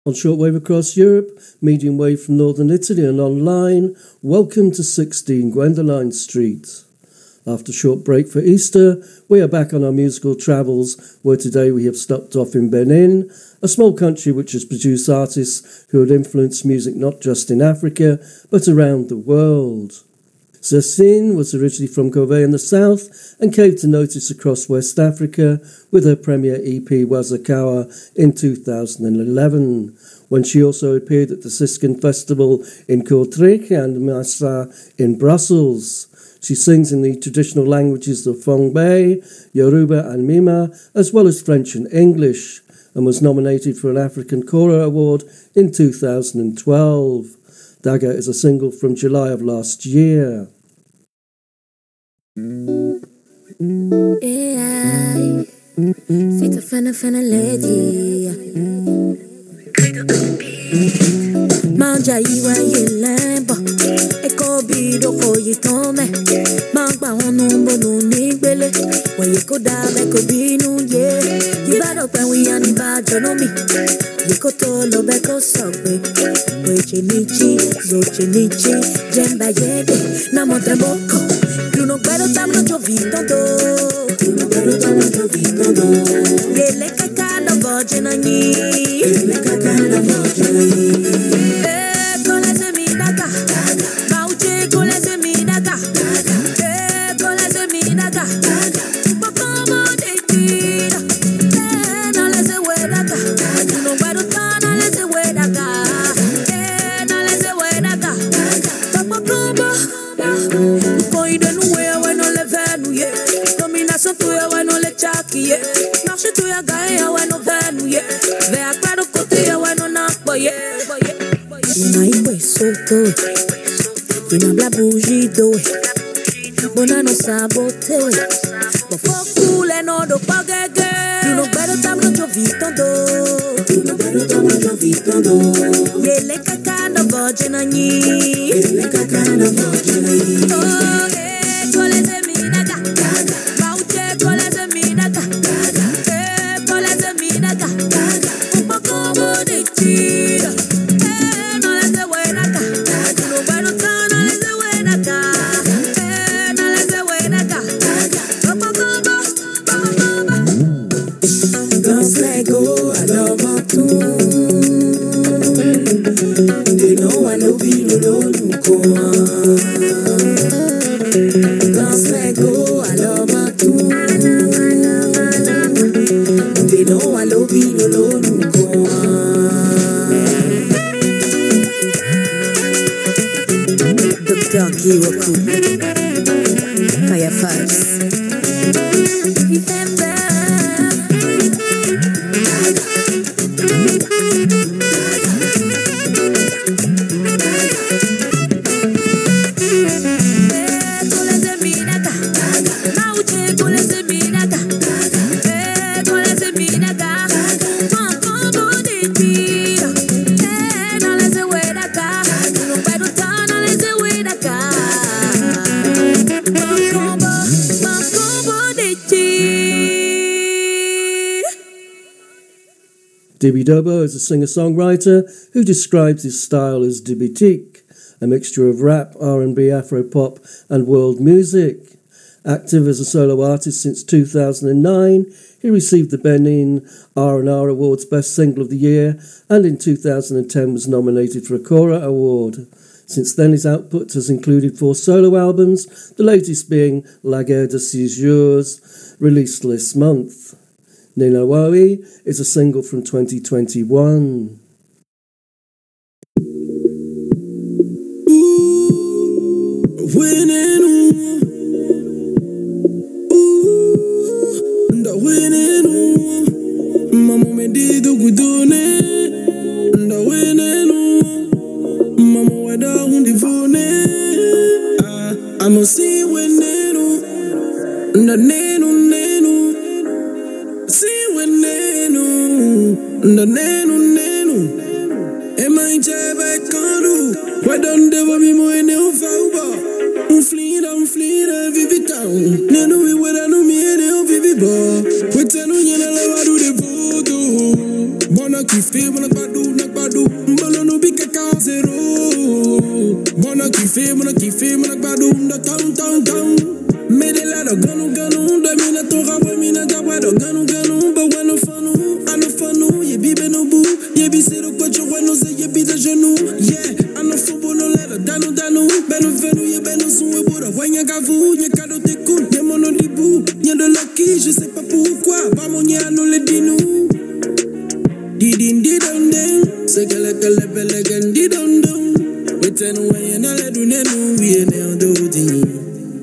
On shortwave across Europe, medium wave from northern Italy and online, welcome to 16 Gwendoline Street. After a short break for Easter, we are back on our musical travels, where today we have stopped off in Benin, a small country which has produced artists who have influenced music not just in Africa, but around the world. Zercine was originally from Gouvet in the south and came to notice across West Africa with her premiere EP Wazakawa in 2011, when she also appeared at the Siskin Festival in Kortrijk and Massa in Brussels. She sings in the traditional languages of Fongbe, Yoruba and Mima, as well as French and English, and was nominated for an African Kora Award in 2012. Daga is a single from July of last year. C'est a fana lady. Manja iwa yelemba. Eko bido ko yitome. Magba onumbo nunigbele. Waye ko da me ko binu ye. Yibado pen wi ani ba jonomi. Yiko tolo be ko sogbe. Weche nichi, zoche nichi. Jemba yebe, na montre boko. Tu no pero tam no giovito do. Tu no pero tam no giovito do. Yele kakana virgin ani. Yele kakana virgin ani. Con le semidaka. Mauche con le semidaka. Con le semidaka. Pocomo de tira. No le se wedaka. Tu no pero tam no le se wedaka. No le se wedaka. Pocomo. Coide nuwe bueno le venu ye. Dominación tuya bueno le chaki ye. Marche tuya gaia bueno venu ye. Ve a claro cotia bueno na boye. Ina iwe soto. Ina bla bougie do. Bona no sabote. Bo fokule no do pagege. Tu no better tam no giovito do. Tu no better tam no giovito do. Yele kakana virgin ani. Yele kakana virgin ani. Oh eh, kole se minaga. Mauche kole se minaga. Kole se minaga. Un poco bonitira. No le se buenaga. Tu no better tam no le se buenaga. No le se buenaga. Un poco Danse Lego, I love her too. They know I know be no go. Danse Lego, I love her too. They know I love be no go. Dr. Giwoku, Fire Fives. Dibby Dobo is a singer-songwriter who describes his style as dibitique, a mixture of rap, R&B, Afro-pop and world music. Active as a solo artist since 2009, he received the Benin R&R Awards Best Single of the Year and in 2010 was nominated for a Kora Award. Since then his output has included 4 solo albums, the latest being La Guerre de Six Jours, released this month. Nina Wawi is a single from 2021. I'ma see when nenu Ema inchebe kandu Wadon dewa mi mo ene ufauba Unflira vivi town Nenu mi weda no mi ene o vivi ba Wetenu nyena lewa do de vodo Bona kifte bona badu nak kiffé, mon akbadoum de town. Medela do ganu, domina tora, wemina jawa do ganu, but when no funu, ye bi benobu, ye bi sero kocho, when no say ye bi de genou, yeah, I no fubo no letter, danu, benu venu, ye benu suwe bura, when ye gavu, ye kado te kun, ye mono dibu, ye de lucky, je sais pas pourquoi, va mon ye no le dinu. Didin didon den, sekele kele pele gen didon don. We ten way and I do nenu, we and I do the.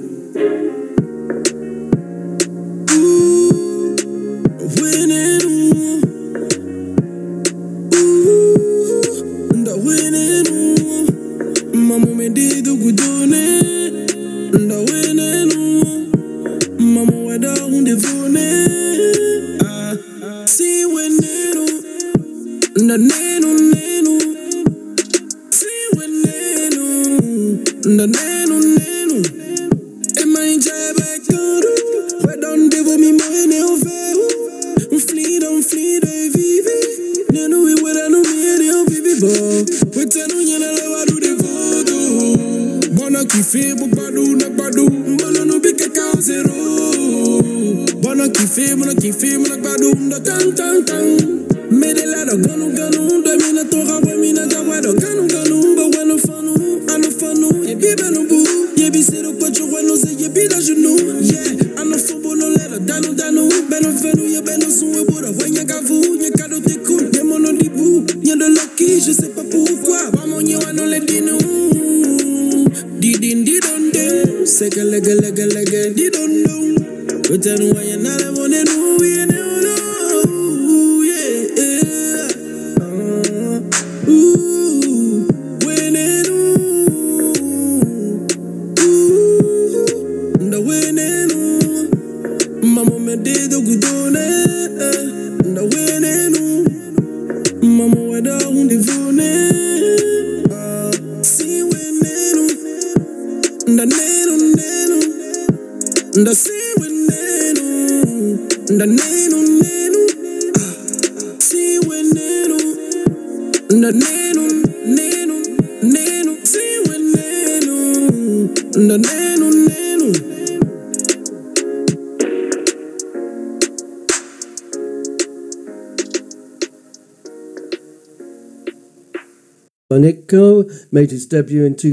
Nico made his debut in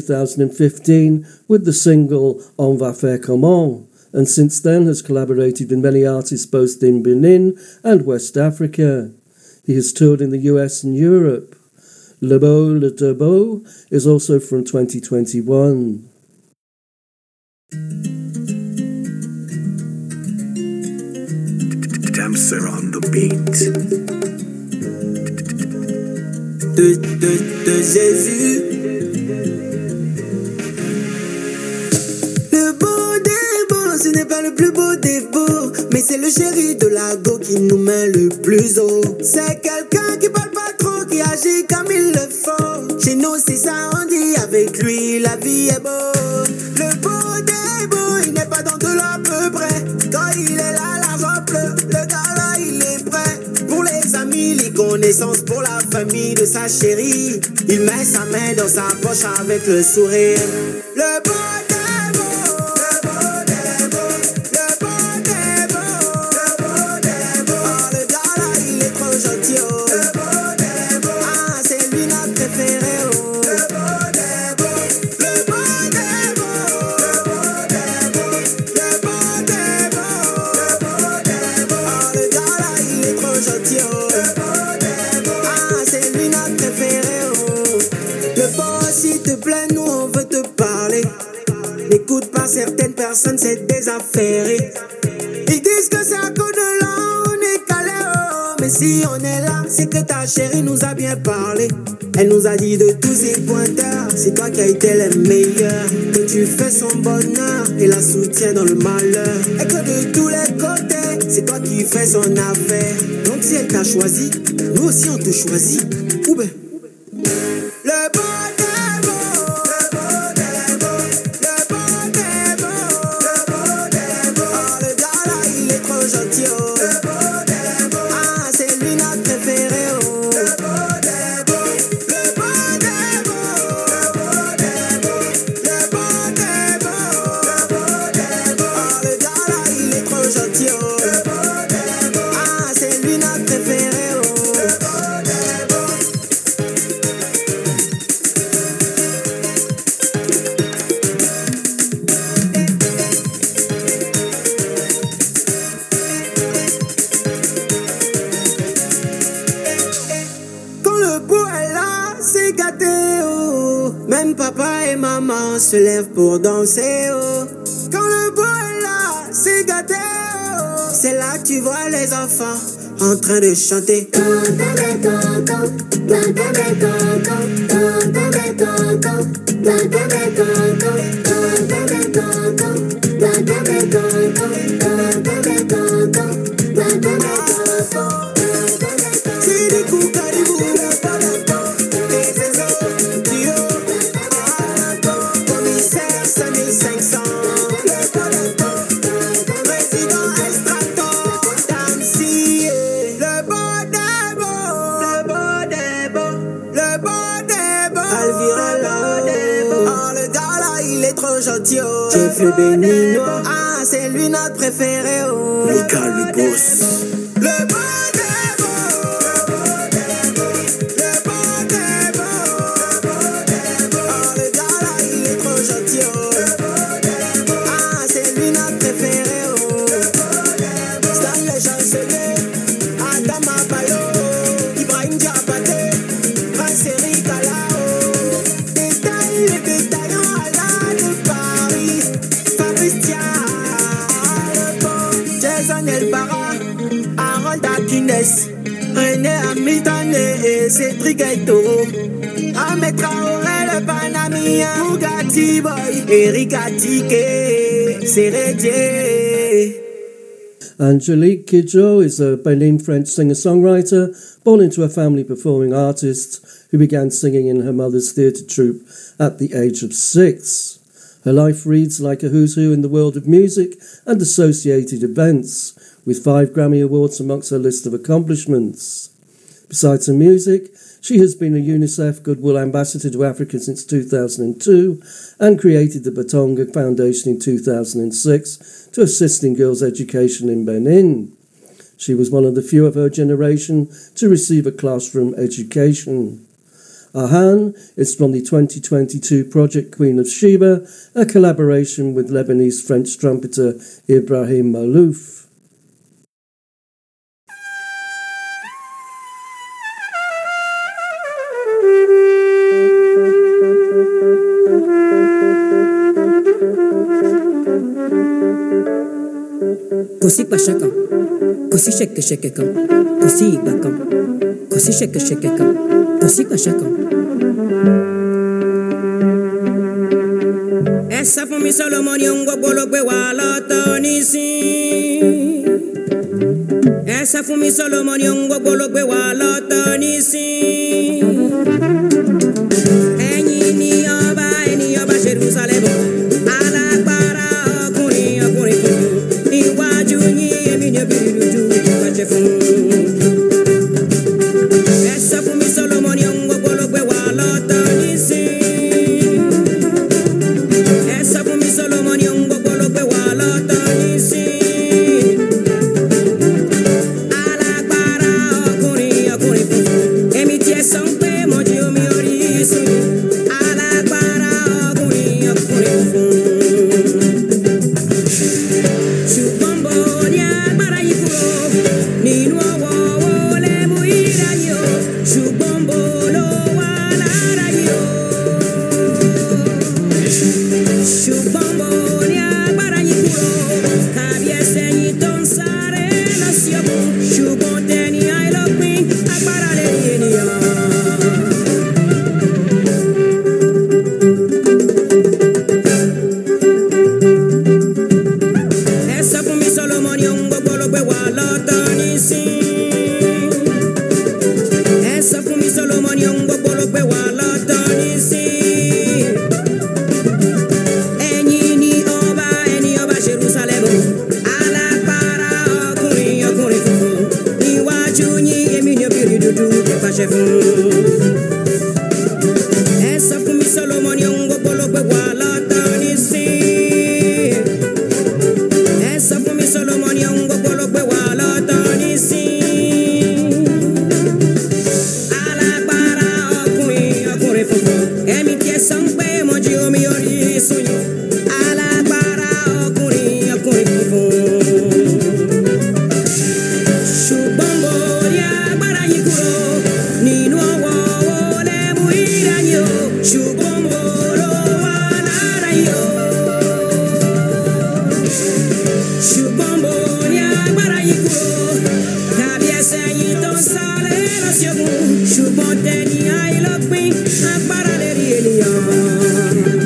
2015 with the single On Va Faire Comment, and since then has collaborated with many artists both in Benin and West Africa. He has toured in the US and Europe. Le Debo is also from 2021. Damser on the beat. De Jésus. Le beau des beaux, ce n'est pas le plus beau des beaux, mais c'est le chéri de la go qui nous met le plus haut. C'est quelqu'un qui parle pas trop, qui agit comme il le faut. Chez nous c'est ça on dit, avec lui la vie est beau. Le beau des beaux, il n'est pas dans de l'à peu près. Quand il est là, l'argent pleut, le gars là il est prêt. Pour les amis, les connaissances, pour la famille de sa chérie, il met sa main dans sa poche avec le sourire. Le beau des beaux, le beau des beaux, le beau des beaux, le beau des beaux. Oh, le gars là, il est trop gentil, oh. Le beau des beaux, ah, c'est lui notre préféré, oh. Le beau des beaux, le beau des beaux, le beau des beaux, le beau des beaux, le beau des beaux. Oh, le gars là, il est trop gentil, oh. S'il te plaît, nous on veut te parler. N'écoute pas certaines personnes, c'est des affaires. Ils disent que c'est à cause de là on est calé, oh. Mais si on est là, c'est que ta chérie nous a bien parlé. Elle nous a dit de tous ses pointeurs, c'est toi qui as été le meilleur. Que tu fais son bonheur et la soutiens dans le malheur. Et que de tous les côtés, c'est toi qui fais son affaire. Donc si elle t'a choisi, nous aussi on te choisit. Ou ben le bon. beau est là, c'est gâté, oh. Même papa et maman se lèvent pour danser, oh. Quand le beau est là, c'est gâté, oh. C'est là que tu vois les enfants en train de chanter. Jeff le béninois, ah c'est lui notre préféré, oh. Mika le boss. Le bon est beau, le bon est beau, oh le gars là il est trop gentil, oh. Ah c'est lui notre préféré, oh. Stan le chancelier, Adama Bayo, Ibrahim Diabaté, Prince Eric Alao, détail les détaillants à la de Paris, Fabrice le bon, Jason Elbara, Harold Akines, René Hamilton et Cédric Toro, Ahmed Traoré le Panamien, Bugatti Boy, Eric Atike, Seredier. Angelique Kidjo is a Benin French singer-songwriter born into a family performing artist who began singing in her mother's theatre troupe at the age of 6. Her life reads like a who's who in the world of music and associated events, with 5 Grammy Awards amongst her list of accomplishments. Besides her music, she has been a UNICEF Goodwill Ambassador to Africa since 2002 and created the Batonga Foundation in 2006 to assist in girls' education in Benin. She was one of the few of her generation to receive a classroom education. Ahan is from the 2022 project Queen of Sheba, a collaboration with Lebanese French trumpeter Ibrahim Malouf. Kosi pashakam, kosi shekekam, kosi ibakam, kosi shekekam, kosi pashakam. Essa fumi Solomon yongo bologwe waloto nisi. Essa fumi Solomon yongo bologwe waloto nisi. Eni oba Jerusalem. Essa fumi Solomon yongo bologwe waloto nisi. Essa fumi Solomon yongo bologwe waloto nisi. Alagbara ọkùnrin funfun, èmi tiẹ̀ sọ pé mo jí omi orí sùn. Alagbara ọkùnrin funfun. Ṣùgbọ́n bò ní agbára yìí kúrò nínú ọwọ́ wo lè mú ìdáyé o. Ṣùgbọ́n bò ló wà lára yìí o. Ṣùgbọ́n bò ní agbára yìí kúrò tàbí ẹsẹ̀ yìí tó ń sáré lọ sí ọ̀gbun. Ṣùgbọ́n tẹni àìlọ́pin agbára lè ní ènìyàn. Essa fumi Solomon yongo bologwe waloto nisi. Essa fumi Solomon yongo bologwe waloto nisi. Eni oba Jerusalem. Alagbara ọkùnrin funfun. Níwájú yín èmi ni obìnrin dúdú pàṣẹ fún. Essa fumi Solomon yongo bologwe waloto nisi. Essa fumi Solomon yongo bologwe waloto nisi. Alagbara ọkùnrin pín agbára lè rí ènìyàn.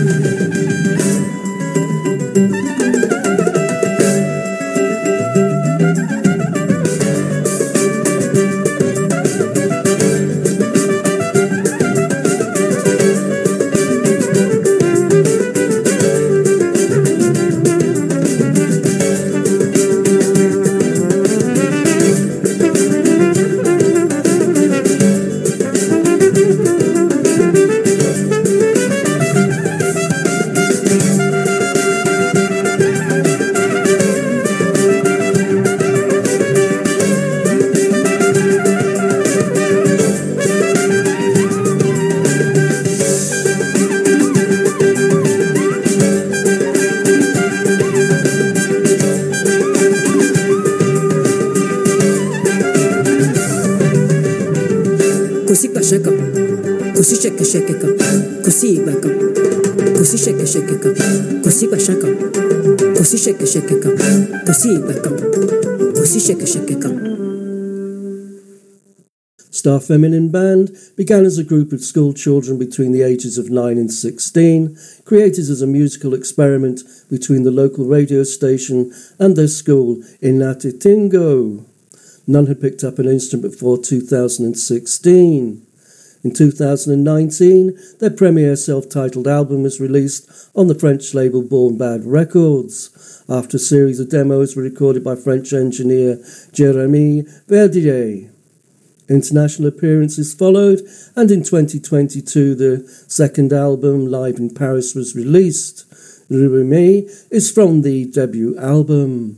Star Feminine Band began as a group of school children between the ages of 9 and 16, created as a musical experiment between the local radio station and their school in Natitingo. None had picked up an instrument before 2016. In 2019, their premiere self-titled album was released on the French label Born Bad Records, after a series of demos were recorded by French engineer Jérémy Verdier. International appearances followed, and in 2022 the second album, Live in Paris, was released. Rubeme is from the debut album.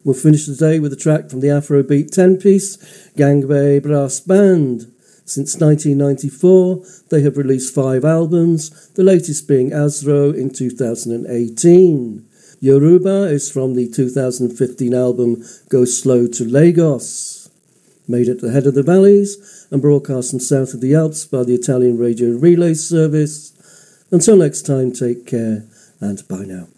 We'll finish the day with a track from the Afrobeat 10-piece Gangbe Brass Band. Since 1994, they have released 5 albums, the latest being Azro in 2018. Yoruba is from the 2015 album Go Slow to Lagos. Made at the head of the valleys and broadcast from south of the Alps by the Italian Radio Relay Service. Until next time, take care and bye now.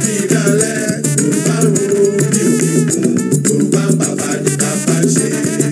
Yorùbá wo bí òkè òkun, Yorùbá bàbá ní bàbá ṣe.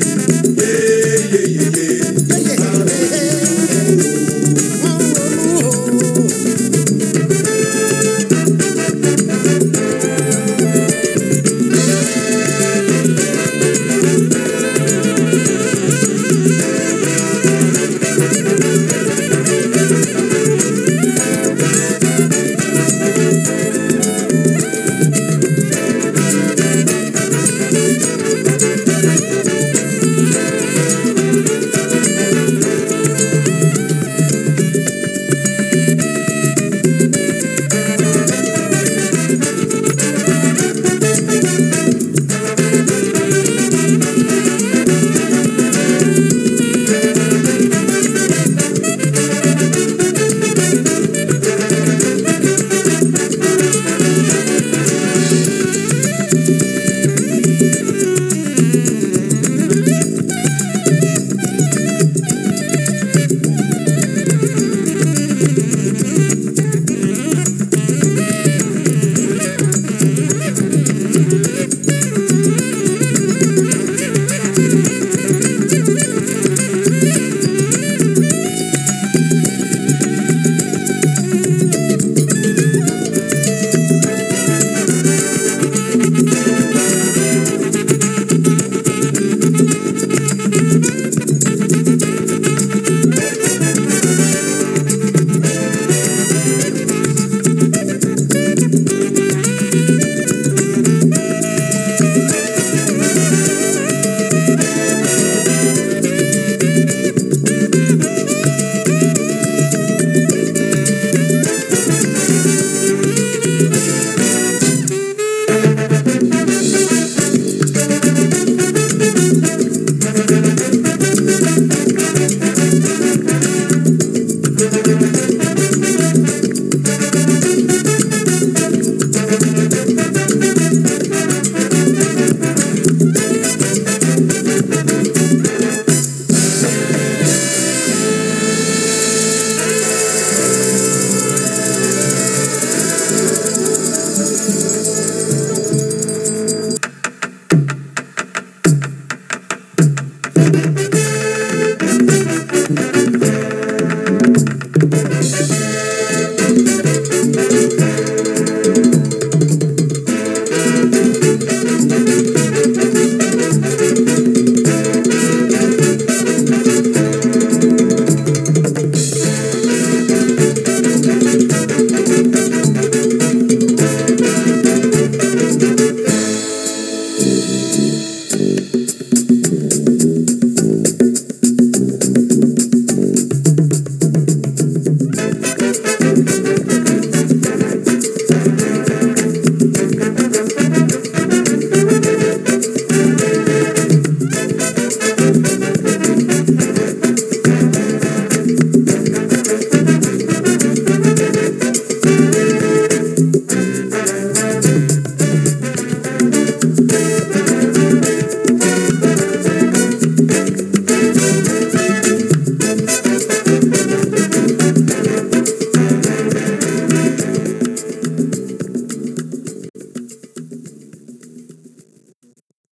Thank you.